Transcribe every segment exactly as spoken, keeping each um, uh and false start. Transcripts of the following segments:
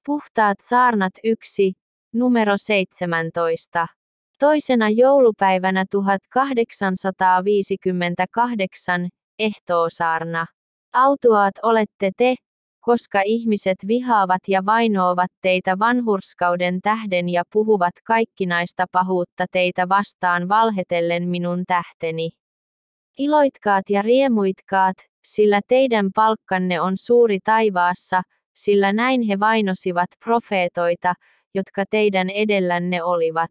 Puhtaat saarnat yksi, numero seitsemäntoista. Toisena joulupäivänä tuhatkahdeksansataaviisikymmentäkahdeksan, ehtoosaarna. Autuaat olette te, koska ihmiset vihaavat ja vainoavat teitä vanhurskauden tähden ja puhuvat kaikkinaista pahuutta teitä vastaan valhetellen minun tähteni. Iloitkaat ja riemuitkaat, sillä teidän palkkanne on suuri taivaassa, sillä näin he vainosivat profeetoita, jotka teidän edellänne olivat.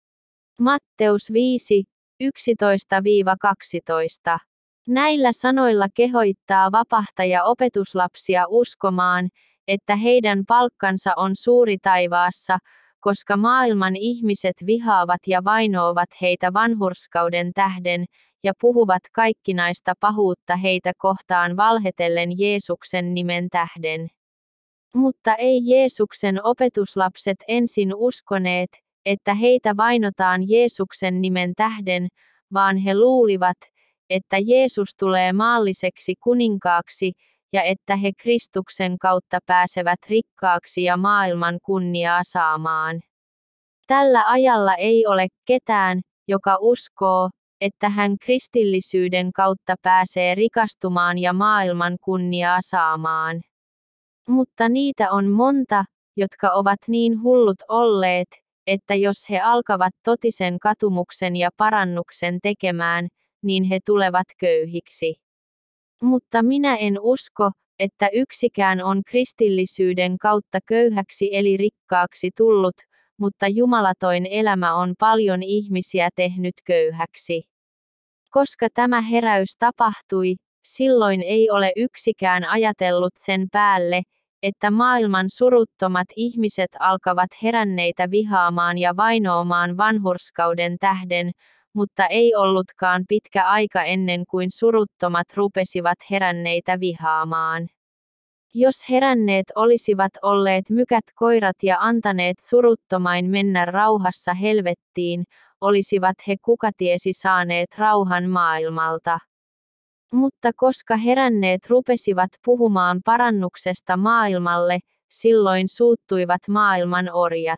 Matteus viisi, yksitoista kaksitoista. Näillä sanoilla kehoittaa vapahtaja opetuslapsia uskomaan, että heidän palkkansa on suuri taivaassa, koska maailman ihmiset vihaavat ja vainoavat heitä vanhurskauden tähden, ja puhuvat kaikkinaista pahuutta heitä kohtaan valhetellen Jeesuksen nimen tähden. Mutta ei Jeesuksen opetuslapset ensin uskoneet, että heitä vainotaan Jeesuksen nimen tähden, vaan he luulivat, että Jeesus tulee maalliseksi kuninkaaksi, ja että he Kristuksen kautta pääsevät rikkaaksi ja maailman kunniaa saamaan. Tällä ajalla ei ole ketään, joka uskoo, että hän kristillisyyden kautta pääsee rikastumaan ja maailman kunniaa saamaan. Mutta niitä on monta, jotka ovat niin hullut olleet, että jos he alkavat totisen katumuksen ja parannuksen tekemään, niin he tulevat köyhiksi. Mutta minä en usko, että yksikään on kristillisyyden kautta köyhäksi eli rikkaaksi tullut, mutta jumalatoin elämä on paljon ihmisiä tehnyt köyhäksi. Koska tämä heräys tapahtui, silloin ei ole yksikään ajatellut sen päälle, että maailman suruttomat ihmiset alkavat heränneitä vihaamaan ja vainoamaan vanhurskauden tähden, mutta ei ollutkaan pitkä aika ennen kuin suruttomat rupesivat heränneitä vihaamaan. Jos heränneet olisivat olleet mykät koirat ja antaneet suruttomain mennä rauhassa helvettiin, olisivat he kukatiesi saaneet rauhan maailmalta. Mutta koska heränneet rupesivat puhumaan parannuksesta maailmalle, silloin suuttuivat maailman orjat.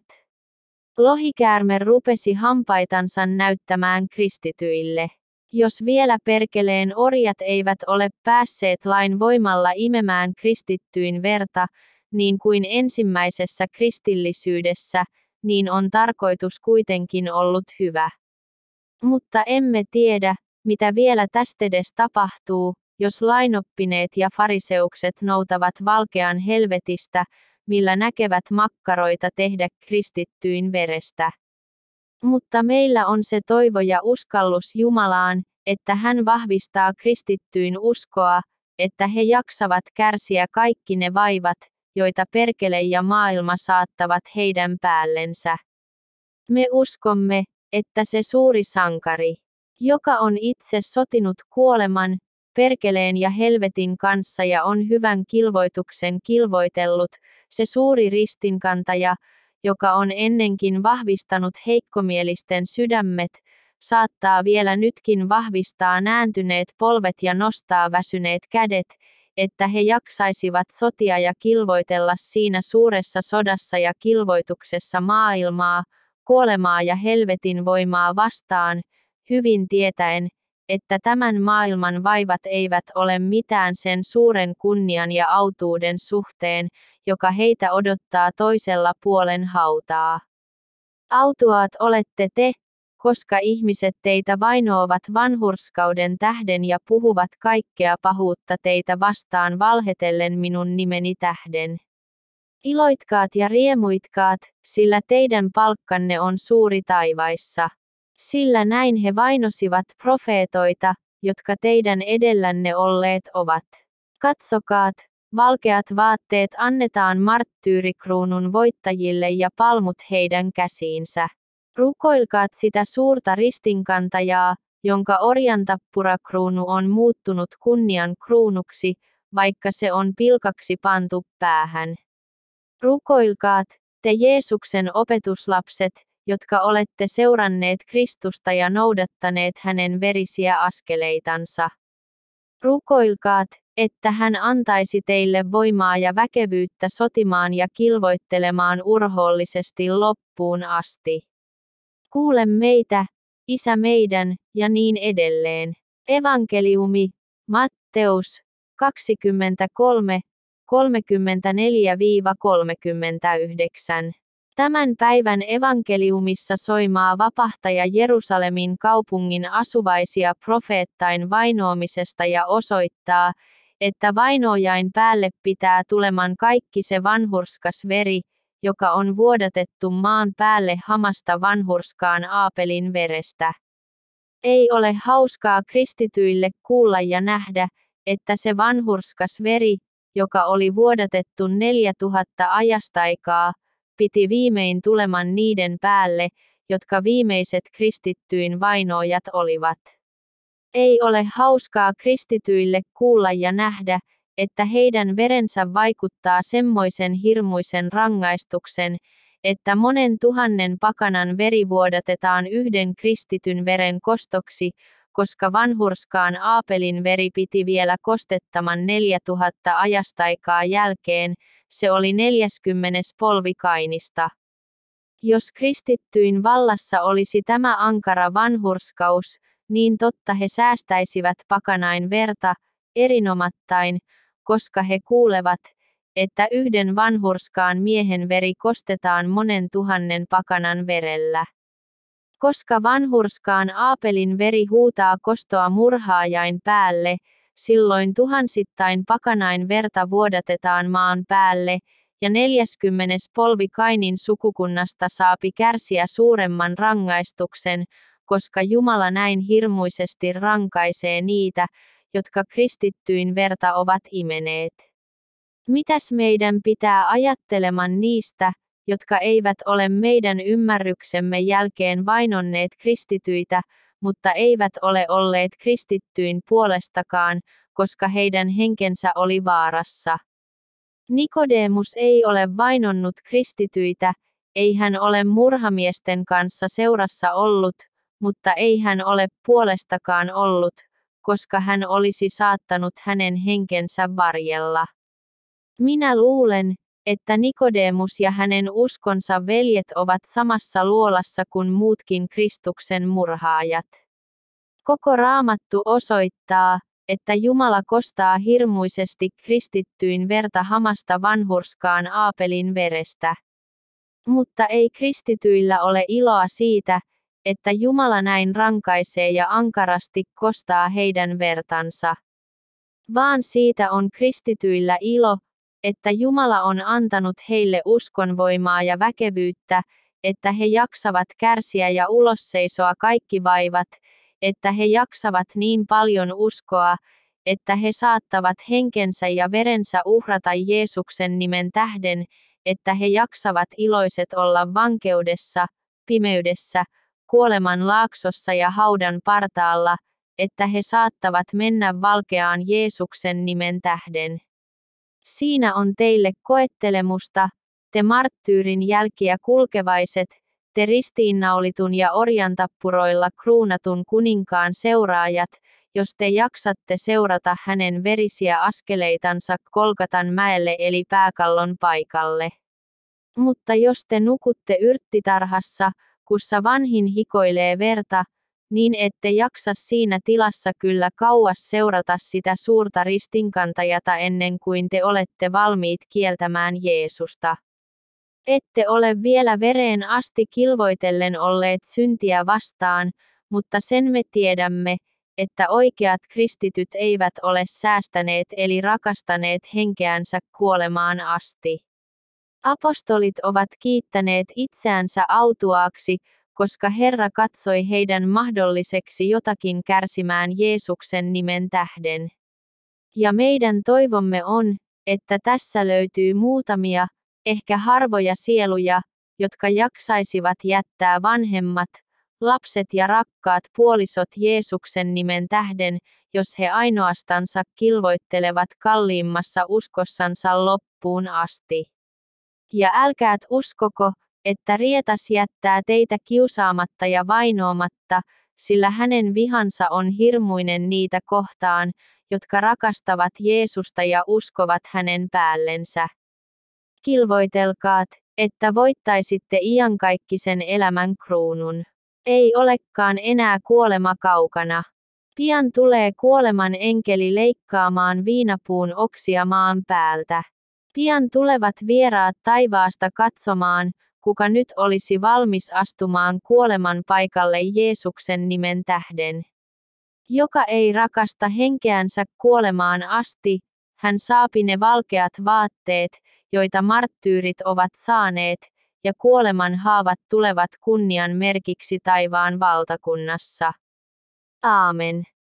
Lohikäärme rupesi hampaitansa näyttämään kristityille. Jos vielä perkeleen orjat eivät ole päässeet lain voimalla imemään kristittyyn verta, niin kuin ensimmäisessä kristillisyydessä, niin on tarkoitus kuitenkin ollut hyvä. Mutta emme tiedä, mitä vielä tästedes tapahtuu, jos lainoppineet ja fariseukset noutavat valkean helvetistä, millä näkevät makkaroita tehdä kristittyyn verestä. Mutta meillä on se toivo ja uskallus Jumalaan, että hän vahvistaa kristittyyn uskoa, että he jaksavat kärsiä kaikki ne vaivat, joita perkele ja maailma saattavat heidän päällensä. Me uskomme, että se suuri sankari, joka on itse sotinut kuoleman, perkeleen ja helvetin kanssa ja on hyvän kilvoituksen kilvoitellut, se suuri ristinkantaja, joka on ennenkin vahvistanut heikkomielisten sydämet, saattaa vielä nytkin vahvistaa nääntyneet polvet ja nostaa väsyneet kädet, että he jaksaisivat sotia ja kilvoitella siinä suuressa sodassa ja kilvoituksessa maailmaa, kuolemaa ja helvetin voimaa vastaan, hyvin tietäen, että tämän maailman vaivat eivät ole mitään sen suuren kunnian ja autuuden suhteen, joka heitä odottaa toisella puolen hautaa. Autuaat olette te, koska ihmiset teitä vainoavat vanhurskauden tähden ja puhuvat kaikkea pahuutta teitä vastaan valhetellen minun nimeni tähden. Iloitkaat ja riemuitkaat, sillä teidän palkkanne on suuri taivaissa. Sillä näin he vainosivat profeetoita, jotka teidän edellänne olleet ovat. Katsokaat, valkeat vaatteet annetaan marttyyrikruunun voittajille ja palmut heidän käsiinsä. Rukoilkaat sitä suurta ristinkantajaa, jonka orjantappurakruunu on muuttunut kunnian kruunuksi, vaikka se on pilkaksi pantu päähän. Rukoilkaat, te Jeesuksen opetuslapset, jotka olette seuranneet Kristusta ja noudattaneet hänen verisiä askeleitansa. Rukoilkaat, että hän antaisi teille voimaa ja väkevyyttä sotimaan ja kilvoittelemaan urhoollisesti loppuun asti. Kuule meitä, Isä meidän, ja niin edelleen. Evankeliumi, Matteus, kaksikymmentäkolme, kolmekymmentäneljä kolmekymmentäyhdeksän. Tämän päivän evankeliumissa soimaa vapahtaja Jerusalemin kaupungin asuvaisia profeettain vainoamisesta ja osoittaa, että vainojain päälle pitää tuleman kaikki se vanhurskas veri, joka on vuodatettu maan päälle hamasta vanhurskaan Aapelin verestä. Ei ole hauskaa kristityille kuulla ja nähdä, että se vanhurskas veri, joka oli vuodatettu neljätuhatta ajastaikaa, piti viimein tuleman niiden päälle, jotka viimeiset kristittyyn vainoojat olivat. Ei ole hauskaa kristityille kuulla ja nähdä, että heidän verensä vaikuttaa semmoisen hirmuisen rangaistuksen, että monen tuhannen pakanan veri vuodatetaan yhden kristityn veren kostoksi, koska vanhurskaan Aapelin veri piti vielä kostettaman neljätuhatta ajastaikaa jälkeen, se oli neljäskymmenes polvi Kainista. Jos kristittyyn vallassa olisi tämä ankara vanhurskaus, niin totta he säästäisivät pakanain verta, erinomattain, koska he kuulevat, että yhden vanhurskaan miehen veri kostetaan monen tuhannen pakanan verellä. Koska vanhurskaan Aapelin veri huutaa kostoa murhaajain päälle, silloin tuhansittain pakanain verta vuodatetaan maan päälle, ja neljäskymmenes polvi Kainin sukukunnasta saapi kärsiä suuremman rangaistuksen, koska Jumala näin hirmuisesti rankaisee niitä, jotka kristittyyn verta ovat imeneet. Mitäs meidän pitää ajatteleman niistä, jotka eivät ole meidän ymmärryksemme jälkeen vainonneet kristityitä, mutta eivät ole olleet kristittyyn puolestakaan, koska heidän henkensä oli vaarassa. Nikodemus ei ole vainonnut kristityitä, ei hän ole murhamiesten kanssa seurassa ollut, mutta ei hän ole puolestakaan ollut, koska hän olisi saattanut hänen henkensä varjella. Minä luulen, että Nikodemus ja hänen uskonsa veljet ovat samassa luolassa kuin muutkin Kristuksen murhaajat. Koko Raamattu osoittaa, että Jumala kostaa hirmuisesti kristittyyn verta hamasta vanhurskaan Aapelin verestä. Mutta ei kristityillä ole iloa siitä, että Jumala näin rankaisee ja ankarasti kostaa heidän vertansa. Vaan siitä on kristityillä ilo, että Jumala on antanut heille uskonvoimaa ja väkevyyttä, että he jaksavat kärsiä ja ulosseisoa kaikki vaivat, että he jaksavat niin paljon uskoa, että he saattavat henkensä ja verensä uhrata Jeesuksen nimen tähden, että he jaksavat iloiset olla vankeudessa, pimeydessä, kuoleman laaksossa ja haudan partaalla, että he saattavat mennä valkeaan Jeesuksen nimen tähden. Siinä on teille koettelemusta, te marttyyrin jälkiä kulkevaiset, te ristiinnaulitun ja orjantappuroilla kruunatun kuninkaan seuraajat, jos te jaksatte seurata hänen verisiä askeleitansa Golgatan mäelle eli pääkallon paikalle. Mutta jos te nukutte yrttitarhassa, kussa vanhin hikoilee verta, niin ette jaksa siinä tilassa kyllä kauas seurata sitä suurta ristinkantajata ennen kuin te olette valmiit kieltämään Jeesusta. Ette ole vielä vereen asti kilvoitellen olleet syntiä vastaan, mutta sen me tiedämme, että oikeat kristityt eivät ole säästäneet eli rakastaneet henkeänsä kuolemaan asti. Apostolit ovat kiittäneet itseänsä autuaaksi, koska Herra katsoi heidän mahdolliseksi jotakin kärsimään Jeesuksen nimen tähden. Ja meidän toivomme on, että tässä löytyy muutamia, ehkä harvoja sieluja, jotka jaksaisivat jättää vanhemmat, lapset ja rakkaat puolisot Jeesuksen nimen tähden, jos he ainoastansa kilvoittelevat kalliimmassa uskossansa loppuun asti. Ja älkäät uskoko, että rietas jättää teitä kiusaamatta ja vainoamatta, sillä hänen vihansa on hirmuinen niitä kohtaan, jotka rakastavat Jeesusta ja uskovat hänen päällensä. Kilvoitelkaat, että voittaisitte iankaikkisen elämän kruunun. Ei olekaan enää kuolema kaukana. Pian tulee kuoleman enkeli leikkaamaan viinapuun oksia maan päältä. Pian tulevat vieraat taivaasta katsomaan, kuka nyt olisi valmis astumaan kuoleman paikalle Jeesuksen nimen tähden. Joka ei rakasta henkeänsä kuolemaan asti, hän saapi ne valkeat vaatteet, joita marttyyrit ovat saaneet, ja kuoleman haavat tulevat kunnian merkiksi taivaan valtakunnassa. Aamen.